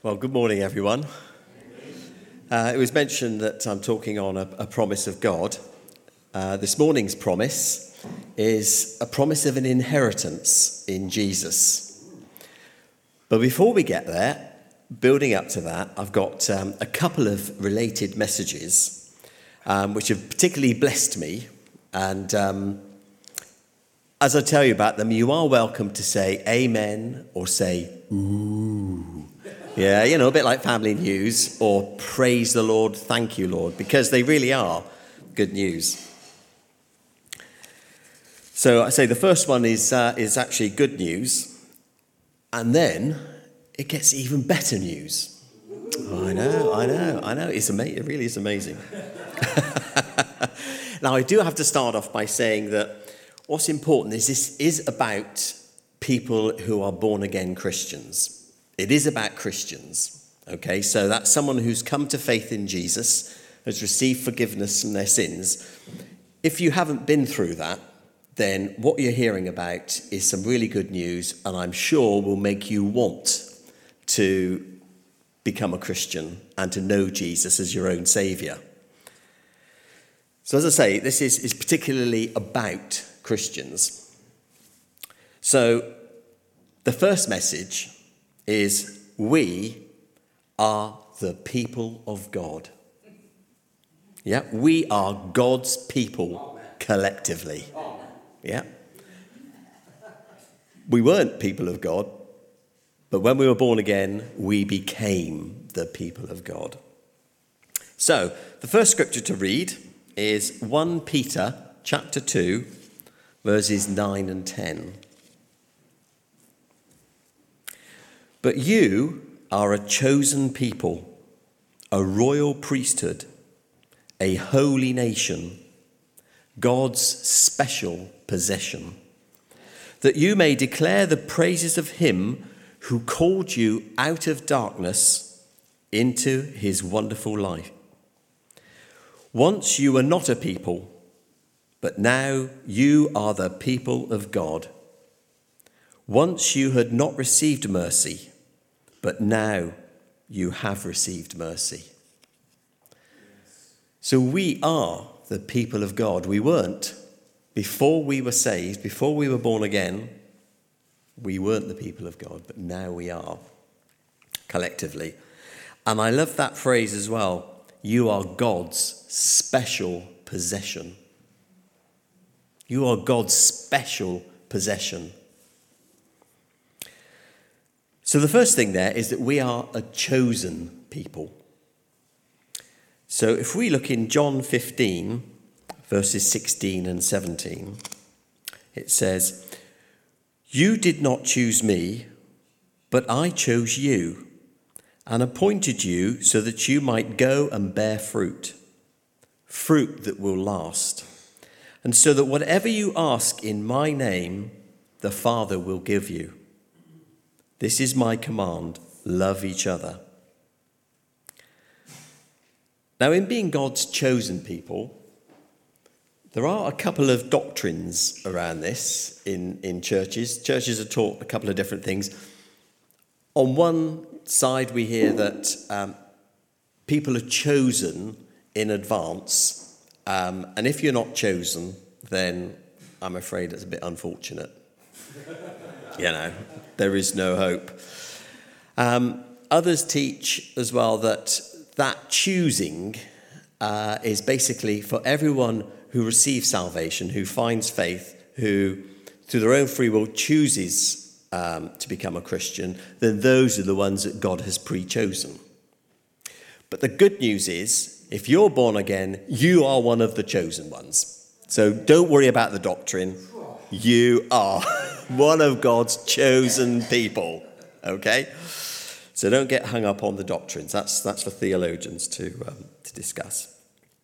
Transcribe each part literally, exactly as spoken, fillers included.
Well, good morning, everyone. Uh, it was mentioned that I'm talking on a, a promise of God. Uh, this morning's promise is a promise of an inheritance in Jesus. But before we get there, building up to that, I've got um, a couple of related messages um, which have particularly blessed me. And um, as I tell you about them, you are welcome to say amen or say ooh. Yeah, you know, a bit like family news or praise the Lord, thank you, Lord, because they really are good news. So I say the first one is uh, is actually good news, and then it gets even better news. Oh, I know, I know, I know. It's amazing. It really is amazing. Now, I do have to start off by saying that what's important is this is about people who are born-again Christians. It is about Christians, okay? So that's someone who's come to faith in Jesus, has received forgiveness from their sins. If you haven't been through that, then what you're hearing about is some really good news, and I'm sure will make you want to become a Christian and to know Jesus as your own saviour. So as I say, this is, is particularly about Christians. So the first message is we are the people of God. Yeah, we are God's people collectively. Yeah. We weren't people of God, but when we were born again, we became the people of God. So, the first scripture to read is First Peter chapter two, verses nine and ten. But you are a chosen people, a royal priesthood, a holy nation, God's special possession, that you may declare the praises of him who called you out of darkness into his wonderful light. Once you were not a people, but now you are the people of God. Once you had not received mercy, but now you have received mercy. So we are the people of God. We weren't. Before we were saved, before we were born again, we weren't the people of God, but now we are, collectively. And I love that phrase as well. You are God's special possession. You are God's special possession. So the first thing there is that we are a chosen people. So if we look in John fifteen, verses sixteen and seventeen, it says, "You did not choose me, but I chose you and appointed you so that you might go and bear fruit, fruit that will last, and so that whatever you ask in my name, the Father will give you. This is my command, love each other." Now, in being God's chosen people, there are a couple of doctrines around this in, in churches. Churches are taught a couple of different things. On one side, we hear that um, people are chosen in advance, um, and if you're not chosen, then I'm afraid it's a bit unfortunate. You know, there is no hope. Um, others teach as well that that choosing uh, is basically for everyone who receives salvation, who finds faith, who through their own free will chooses um, to become a Christian, then those are the ones that God has pre-chosen. But the good news is, if you're born again, you are one of the chosen ones. So don't worry about the doctrine. You are one of God's chosen people, okay? So don't get hung up on the doctrines. That's that's for theologians to um, to discuss.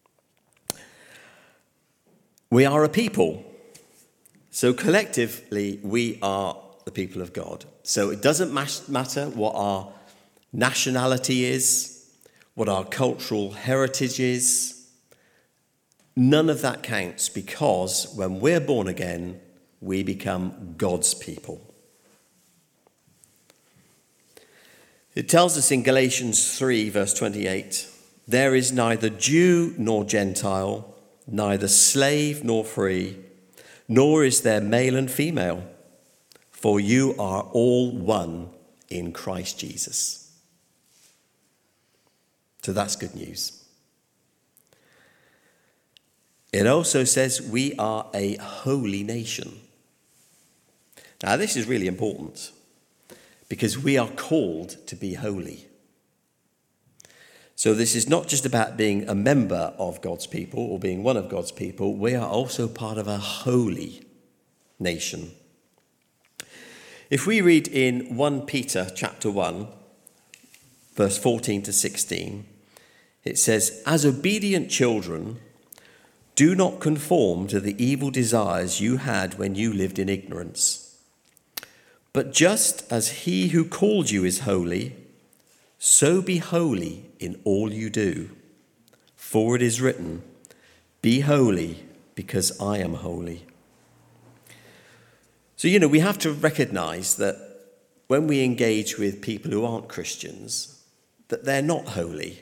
We are a people. So collectively, we are the people of God. So it doesn't matter what our nationality is, what our cultural heritage is. None of that counts, because when we're born again, we become God's people. It tells us in Galatians three, verse twenty-eight, there is neither Jew nor Gentile, neither slave nor free, nor is there male and female, for you are all one in Christ Jesus. So that's good news. It also says we are a holy nation. Now, this is really important because we are called to be holy. So this is not just about being a member of God's people or being one of God's people. We are also part of a holy nation. If we read in First Peter chapter one, verse fourteen to sixteen, it says, as obedient children, do not conform to the evil desires you had when you lived in ignorance. But just as he who called you is holy, so be holy in all you do. For it is written, be holy because I am holy. So, you know, we have to recognize that when we engage with people who aren't Christians, that they're not holy.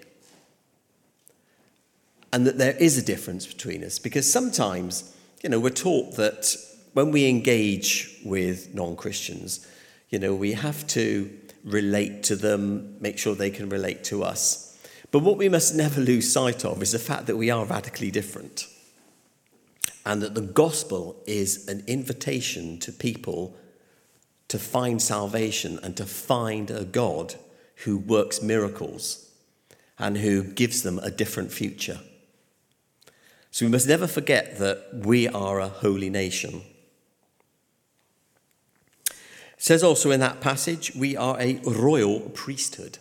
And that there is a difference between us, because sometimes, you know, we're taught that when we engage with non-Christians, you know, we have to relate to them, make sure they can relate to us. But what we must never lose sight of is the fact that we are radically different, and that the gospel is an invitation to people to find salvation and to find a God who works miracles and who gives them a different future. So we must never forget that we are a holy nation. It says also in that passage, we are a royal priesthood.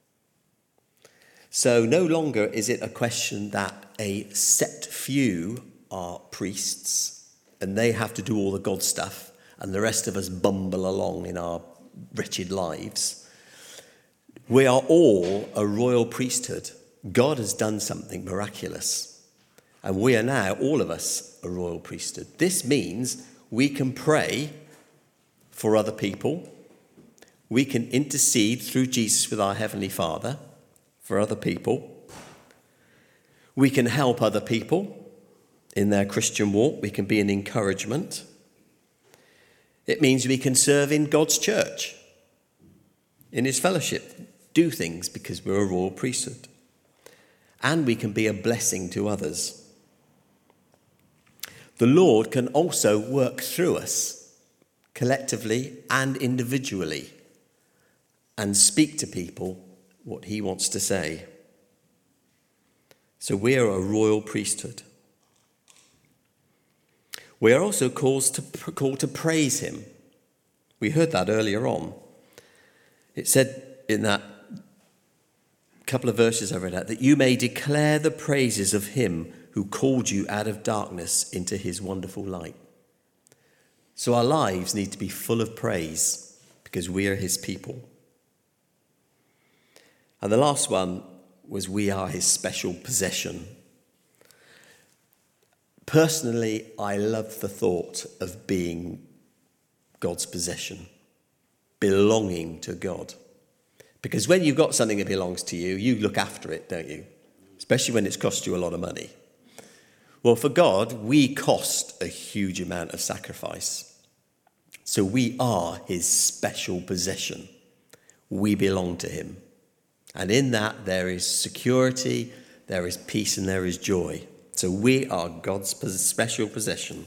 So no longer is it a question that a set few are priests and they have to do all the God stuff and the rest of us bumble along in our wretched lives. We are all a royal priesthood. God has done something miraculous. And we are now, all of us, a royal priesthood. This means we can pray for other people. We can intercede through Jesus with our Heavenly Father for other people. We can help other people in their Christian walk. We can be an encouragement. It means we can serve in God's church, in his fellowship, do things because we're a royal priesthood. And we can be a blessing to others. The Lord can also work through us, collectively and individually, and speak to people what he wants to say. So we are a royal priesthood. We are also called to, called to praise him. We heard that earlier on. It said in that couple of verses I read out, that you may declare the praises of him who called you out of darkness into his wonderful light. So our lives need to be full of praise because we are his people. And the last one was we are his special possession. Personally, I love the thought of being God's possession, belonging to God. Because when you've got something that belongs to you, you look after it, don't you? Especially when it's cost you a lot of money. Well, for God, we cost a huge amount of sacrifice. So we are his special possession. We belong to him. And in that, there is security, there is peace, and there is joy. So we are God's special possession.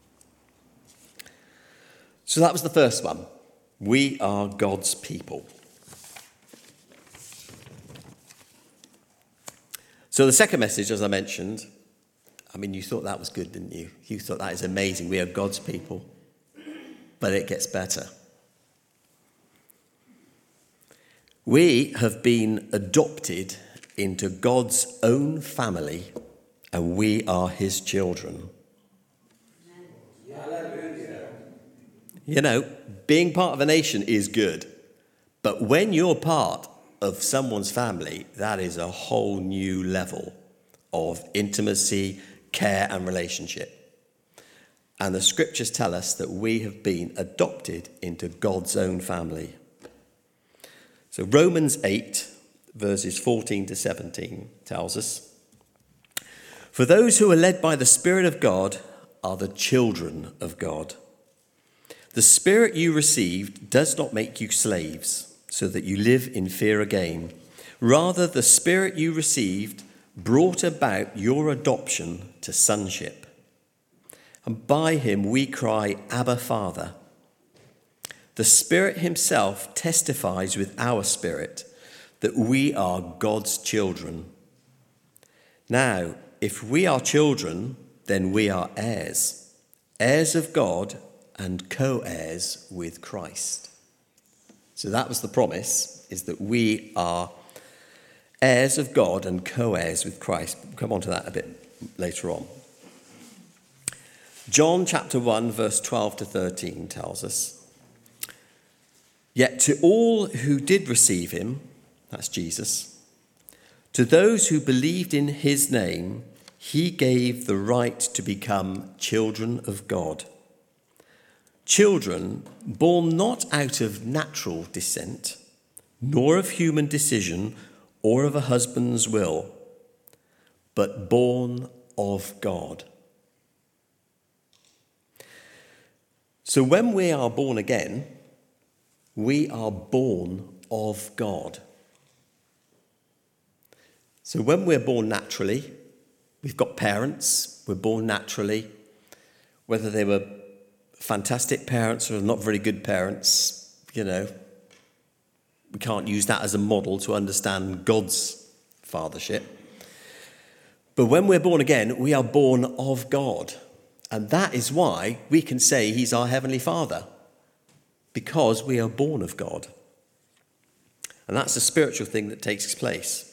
So that was the first one. We are God's people. So the second message, as I mentioned, I mean, you thought that was good, didn't you? You thought that is amazing. We are God's people. But it gets better. We have been adopted into God's own family, and we are his children. Hallelujah. You know, being part of a nation is good. But when you're part of someone's family, that is a whole new level of intimacy, care, and relationship. And the scriptures tell us that we have been adopted into God's own family. So Romans eight, verses fourteen to seventeen tells us, "For those who are led by the Spirit of God are the children of God. The Spirit you received does not make you slaves, so that you live in fear again. Rather, the Spirit you received brought about your adoption to sonship. And by him we cry, 'Abba, Father.' The Spirit himself testifies with our spirit that we are God's children. Now, if we are children, then we are heirs, heirs of God and co-heirs with Christ." So that was the promise, is that we are heirs of God and co-heirs with Christ. We'll come on to that a bit later on. John chapter one, verse twelve to thirteen tells us, "Yet to all who did receive him," that's Jesus, "to those who believed in his name, he gave the right to become children of God. Children born not out of natural descent, nor of human decision, or of a husband's will, but born of God." So when we are born again, we are born of God. So when we're born naturally, we've got parents, we're born naturally, whether they were fantastic parents or not very good parents, you know, we can't use that as a model to understand God's fathership. But when we're born again, we are born of God. And that is why we can say he's our heavenly Father, because we are born of God. And that's a spiritual thing that takes place.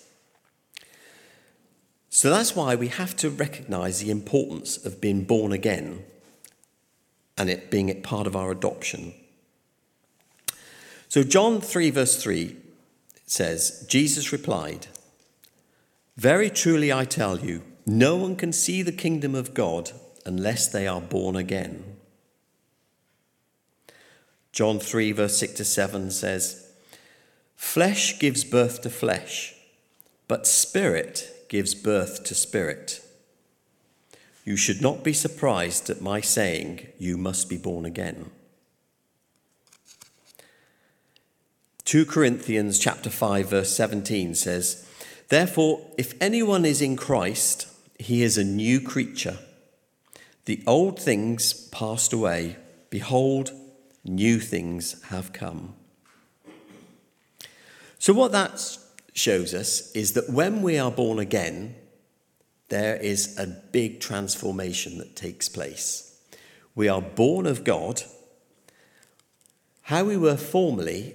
So that's why we have to recognize the importance of being born again and it being a part of our adoption. So John three, verse three says, Jesus replied, "Very truly I tell you, no one can see the kingdom of God unless they are born again." John three, verse six to seven says, "Flesh gives birth to flesh, but spirit gives birth to spirit. You should not be surprised at my saying, 'You must be born again.'" Second Corinthians chapter five, verse seventeen says, "Therefore, if anyone is in Christ, he is a new creature. The old things passed away. Behold, new things have come." So what that shows us is that when we are born again, there is a big transformation that takes place. We are born of God. How we were formerly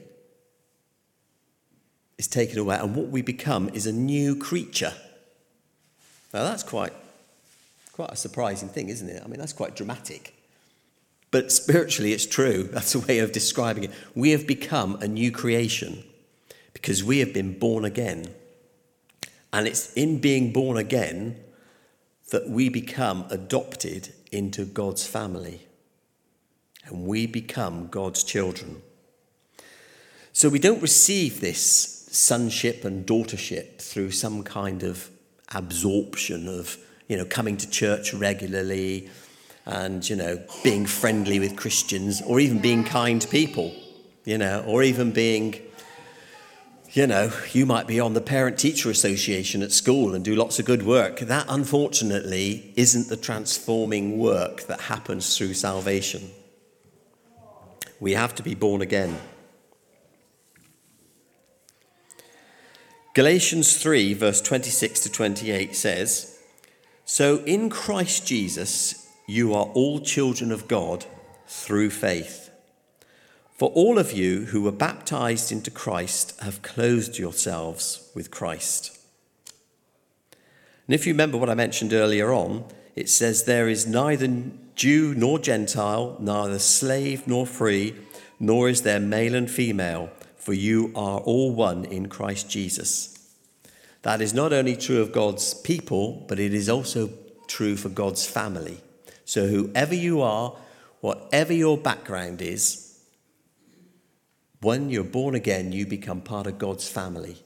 is taken away, and what we become is a new creature. Now that's quite, quite a surprising thing, isn't it? I mean, that's quite dramatic. But spiritually, it's true. That's a way of describing it. We have become a new creation because we have been born again. And it's in being born again that we become adopted into God's family. And we become God's children. So we don't receive this sonship and daughtership through some kind of absorption of, you know, coming to church regularly and, you know, being friendly with Christians, or even being kind to people, you know, or even being, you know, you might be on the parent-teacher association at school and do lots of good work. That, unfortunately, isn't the transforming work that happens through salvation. We have to be born again. Galatians three, verse twenty-six to twenty-eight says, "So in Christ Jesus, you are all children of God through faith. For all of you who were baptized into Christ have clothed yourselves with Christ." And if you remember what I mentioned earlier on, it says there is neither Jew nor Gentile, neither slave nor free, nor is there male and female, for you are all one in Christ Jesus. That is not only true of God's people, but it is also true for God's family. So whoever you are, whatever your background is, When you're born again, you become part of God's family.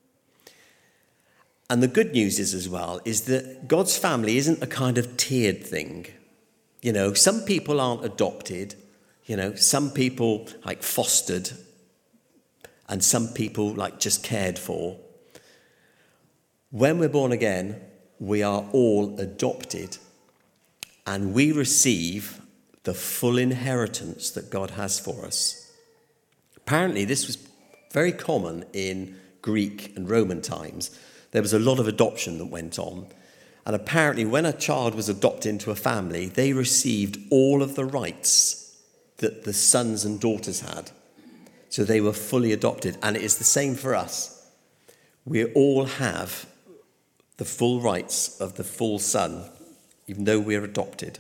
And the good news is as well, is that God's family isn't a kind of tiered thing. You know, some people aren't adopted, you know, some people like fostered, and some people like just cared for. When we're born again, we are all adopted, and we receive the full inheritance that God has for us. Apparently, this was very common in Greek and Roman times. There was a lot of adoption that went on. And apparently, when a child was adopted into a family, they received all of the rights that the sons and daughters had. So they were fully adopted. And it is the same for us. We all have the full rights of the full son, even though we're adopted.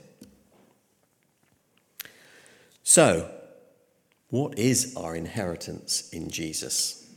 So, what is our inheritance in Jesus?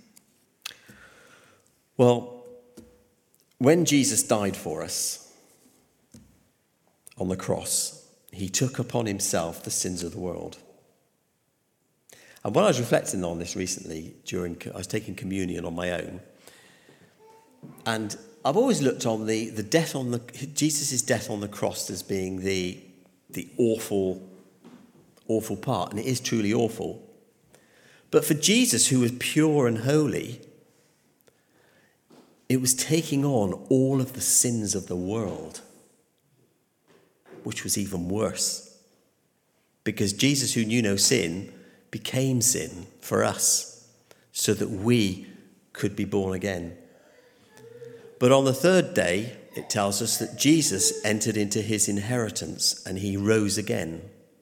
Well, when Jesus died for us on the cross, he took upon himself the sins of the world. And when I was reflecting on this recently, during I was taking communion on my own, and I've always looked on the, the death on the Jesus' death on the cross as being the the awful, awful part, and it is truly awful. But for Jesus, who was pure and holy, it was taking on all of the sins of the world, which was even worse. Because Jesus, who knew no sin, became sin for us so that we could be born again. But on the third day, it tells us that Jesus entered into his inheritance and he rose again.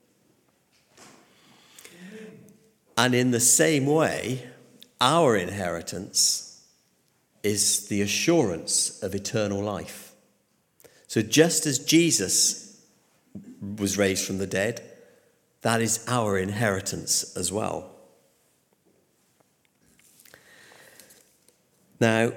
And in the same way, our inheritance is the assurance of eternal life. So just as Jesus was raised from the dead, that is our inheritance as well. Now,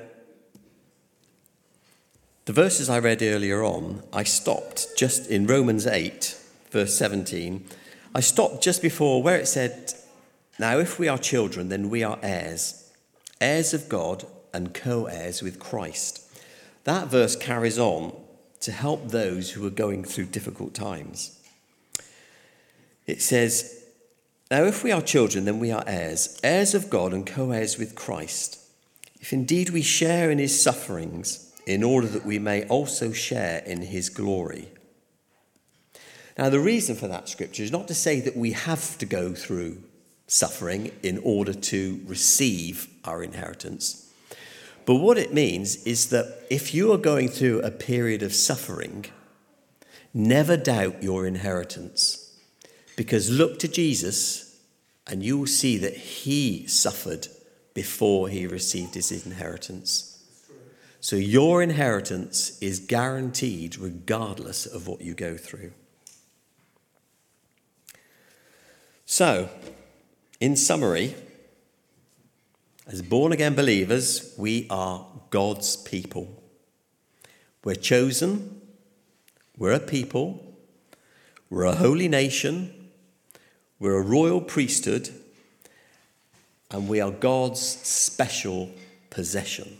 the verses I read earlier on, I stopped just in Romans eight, verse seventeen. I stopped just before where it said, "Now if we are children, then we are heirs, heirs of God and co-heirs with Christ." That verse carries on to help those who are going through difficult times. It says, "Now if we are children, then we are heirs, heirs of God and co-heirs with Christ, if indeed we share in his sufferings, in order that we may also share in his glory." Now the reason for that scripture is not to say that we have to go through suffering in order to receive our inheritance. But what it means is that if you are going through a period of suffering, never doubt your inheritance. Because look to Jesus and you will see that he suffered before he received his inheritance. So your inheritance is guaranteed regardless of what you go through. So, in summary, as born-again believers, we are God's people. We're chosen, we're a people, we're a holy nation, we're a royal priesthood, and we are God's special possession.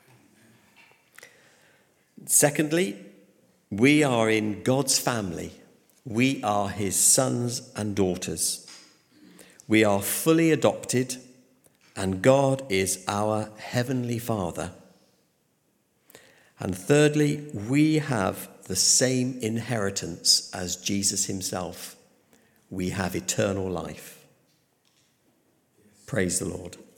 Secondly, we are in God's family. We are his sons and daughters. We are fully adopted, and God is our heavenly Father. And thirdly, we have the same inheritance as Jesus himself. We have eternal life. Praise the Lord.